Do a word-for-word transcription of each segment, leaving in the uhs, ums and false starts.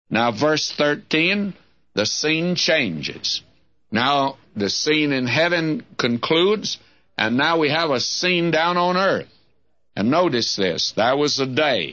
Now, verse thirteen, the scene changes. Now, the scene in heaven concludes, and now we have a scene down on earth. And notice this, there was a day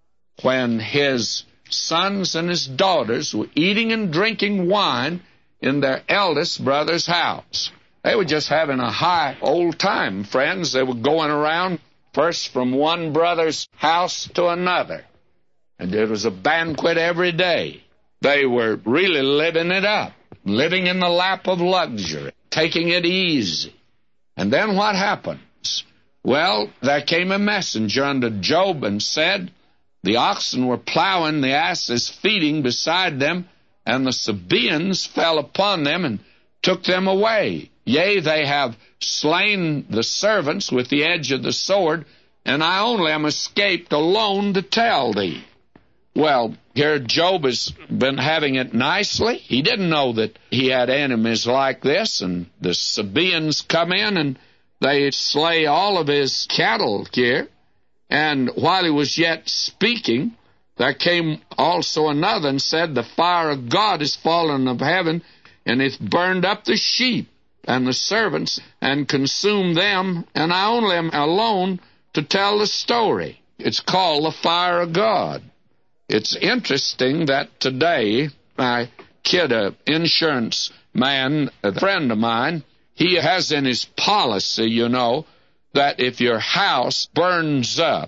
when his sons and his daughters were eating and drinking wine in their eldest brother's house. They were just having a high old time, friends. They were going around first from one brother's house to another. And there was a banquet every day. They were really living it up, living in the lap of luxury, taking it easy. And then what happens? Well, there came a messenger unto Job and said, the oxen were plowing, the asses feeding beside them, and the Sabaeans fell upon them and took them away. Yea, they have slain the servants with the edge of the sword, and I only am escaped alone to tell thee. Well, here Job has been having it nicely. He didn't know that he had enemies like this, and the Sabaeans come in and they slay all of his cattle here. And while he was yet speaking, there came also another and said, the fire of God is fallen of heaven, and it burned up the sheep and the servants, and consumed them, and I only am alone to tell the story. It's called the fire of God. It's interesting that today, my kid, an insurance man, a friend of mine, he has in his policy, you know, that if your house burns up,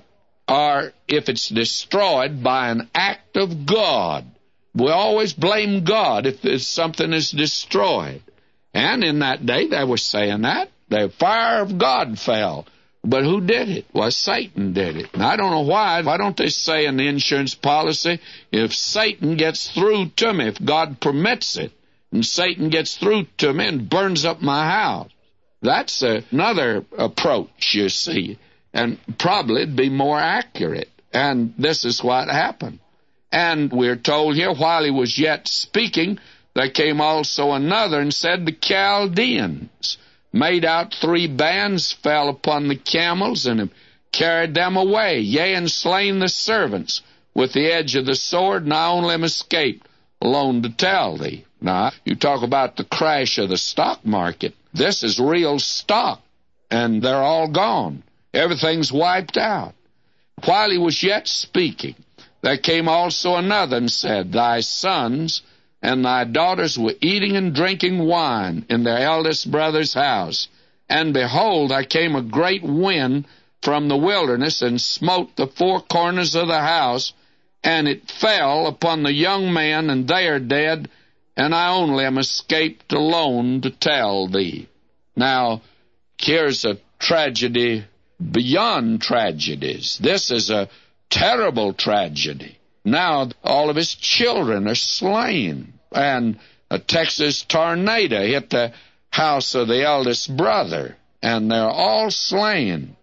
or if it's destroyed by an act of God, we always blame God if something is destroyed. And in that day, they were saying that. The fire of God fell. But who did it? Well, Satan did it. And I don't know why. Why don't they say in the insurance policy, if Satan gets through to me, if God permits it, and Satan gets through to me and burns up my house? That's another approach, you see. And probably it'd be more accurate. And this is what happened. And we're told here, while he was yet speaking, there came also another and said, the Chaldeans made out three bands, fell upon the camels, and have carried them away, yea, and slain the servants with the edge of the sword, and I only am escaped alone to tell thee. Now, you talk about the crash of the stock market. This is real stock, and they're all gone. Everything's wiped out. While he was yet speaking, there came also another and said, thy sons and thy daughters were eating and drinking wine in their eldest brother's house. And behold, there came a great wind from the wilderness, and smote the four corners of the house, and it fell upon the young men, and they are dead, and I only am escaped alone to tell thee. Now, here's a tragedy beyond tragedies. This is a terrible tragedy. Now, all of his children are slain, and a Texas tornado hit the house of the eldest brother, and they're all slain.